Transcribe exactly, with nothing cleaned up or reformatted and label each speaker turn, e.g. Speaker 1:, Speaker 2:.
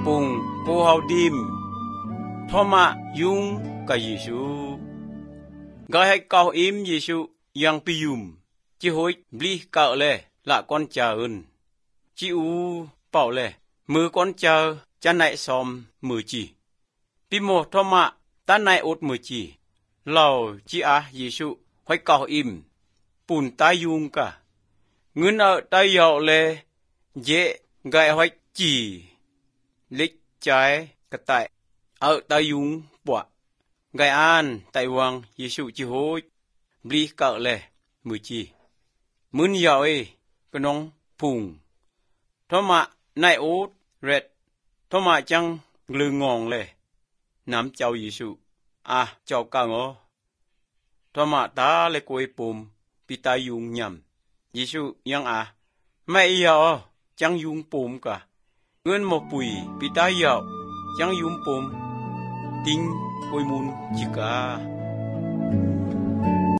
Speaker 1: pung cô hào đêm thọ mạ dung cả Giêsu gọi hay cao im Giêsu yang pium chỉ hối bli cạo lệ là con cha ơn chỉ u bảo lệ mưa con cha cha này xòm mưa chỉ pi một thọ mạ ta này ốt mưa chỉ lầu chỉ à Giêsu hối cao im bùn tai dung cả ngân ở tai dạo lệ dễ gài hối chỉ lịch trái cái tại ở tai dung bọa gai an tại hoàng Giêsu chỉ hối bli cạo lệ mưa chỉ muốn giàu ấy cái nông phùng thọ mạ này ốt rệt thọ mạ chăng lư ngon lệ nắm cháu Giêsu à cháu cả ngó thọ mạ ta lệ quay bùm bị ta dùng nhầm Giêsu yang à mẹ yêu chẳng dùng bùm cả ngân một bụi bị ta yêu chẳng dùng bùm tinh ôi mun chỉ cả